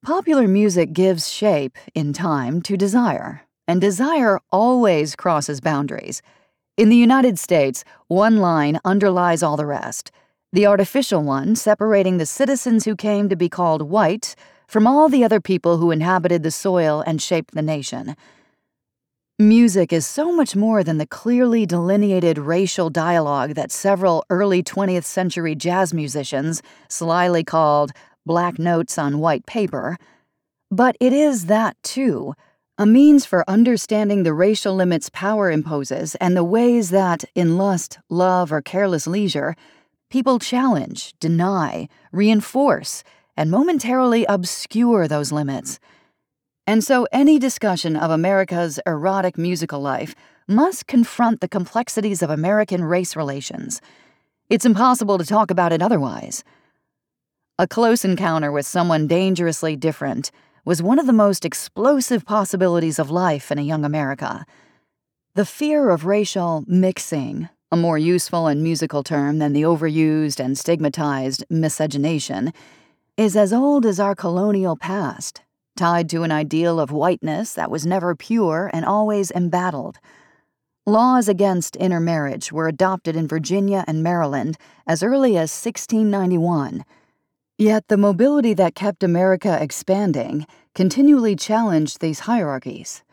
Popular music gives shape, in time, to desire, and desire always crosses boundaries. In the United States, one line underlies all the rest, the artificial one separating the citizens who came to be called white from all the other people who inhabited the soil and shaped the nation. Music is so much more than the clearly delineated racial dialogue that several early 20th century jazz musicians slyly called black notes on white paper. But it is that, too, a means for understanding the racial limits power imposes and the ways that, in lust, love, or careless leisure, people challenge, deny, reinforce, and momentarily obscure those limits. And so any discussion of America's erotic musical life must confront the complexities of American race relations. It's impossible to talk about it otherwise. A close encounter with someone dangerously different was one of the most explosive possibilities of life in a young America. The fear of racial mixing, a more useful and musical term than the overused and stigmatized miscegenation, is as old as our colonial past, tied to an ideal of whiteness that was never pure and always embattled. Laws against intermarriage were adopted in Virginia and Maryland as early as 1691. Yet the mobility that kept America expanding continually challenged these hierarchies.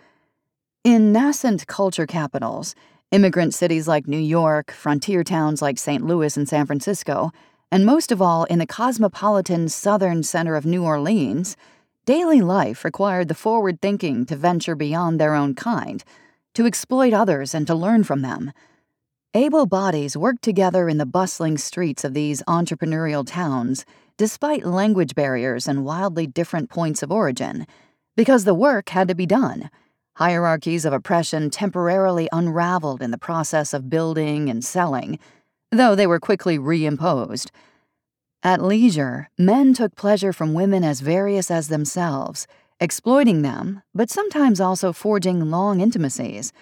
In nascent culture capitals, immigrant cities like New York, frontier towns like St. Louis and San Francisco, and most of all in the cosmopolitan southern center of New Orleans, daily life required the forward thinking to venture beyond their own kind, to exploit others and to learn from them. Able bodies worked together in the bustling streets of these entrepreneurial towns, despite language barriers and wildly different points of origin, because the work had to be done. Hierarchies of oppression temporarily unraveled in the process of building and selling, though they were quickly reimposed. At leisure, men took pleasure from women as various as themselves, exploiting them, but sometimes also forging long intimacies.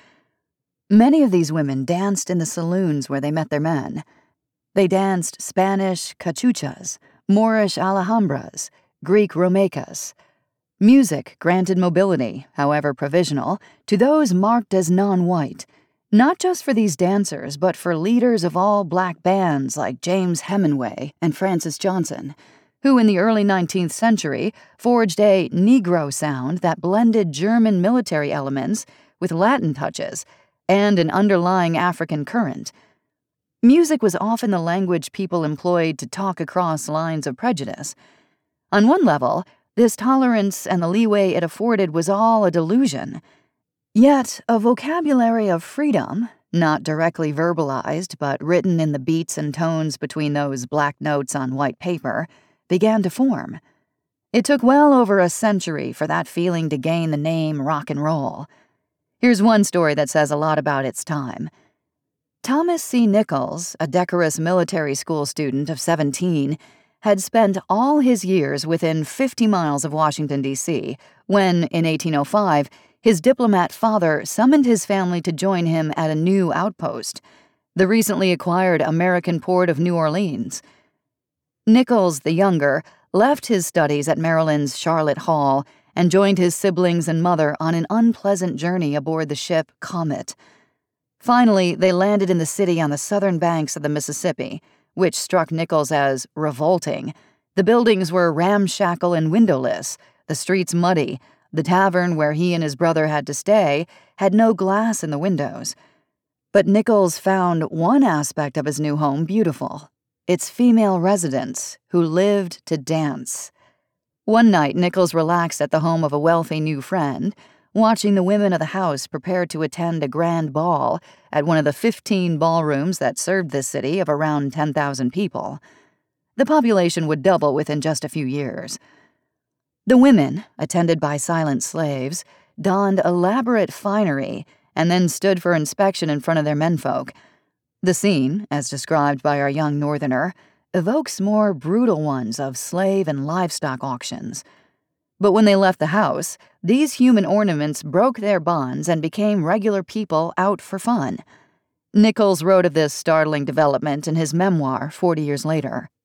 Many of these women danced in the saloons where they met their men. They danced Spanish cachuchas, Moorish alhambras, Greek romaicas. Music granted mobility, however provisional, to those marked as non-white, not just for these dancers, but for leaders of all black bands like James Hemingway and Francis Johnson, who in the early 19th century forged a Negro sound that blended German military elements with Latin touches and an underlying African current. Music was often the language people employed to talk across lines of prejudice. On one level, this tolerance and the leeway it afforded was all a delusion. Yet, a vocabulary of freedom, not directly verbalized but written in the beats and tones between those black notes on white paper, began to form. It took well over a century for that feeling to gain the name rock and roll. Here's one story that says a lot about its time. Thomas C. Nichols, a decorous military school student of 17, had spent all his years within 50 miles of Washington, D.C., when, in 1805, his diplomat father summoned his family to join him at a new outpost, the recently acquired American port of New Orleans. Nichols, the younger, left his studies at Maryland's Charlotte Hall and joined his siblings and mother on an unpleasant journey aboard the ship Comet. Finally, they landed in the city on the southern banks of the Mississippi, which struck Nichols as revolting. The buildings were ramshackle and windowless, the streets muddy, the tavern where he and his brother had to stay had no glass in the windows. But Nichols found one aspect of his new home beautiful: its female residents, who lived to dance. One night, Nichols relaxed at the home of a wealthy new friend, watching the women of the house prepare to attend a grand ball at one of the 15 ballrooms that served this city of around 10,000 people. The population would double within just a few years. The women, attended by silent slaves, donned elaborate finery and then stood for inspection in front of their menfolk. The scene, as described by our young northerner, evokes more brutal ones of slave and livestock auctions. But when they left the house, these human ornaments broke their bonds and became regular people out for fun. Nichols wrote of this startling development in his memoir 40 years later.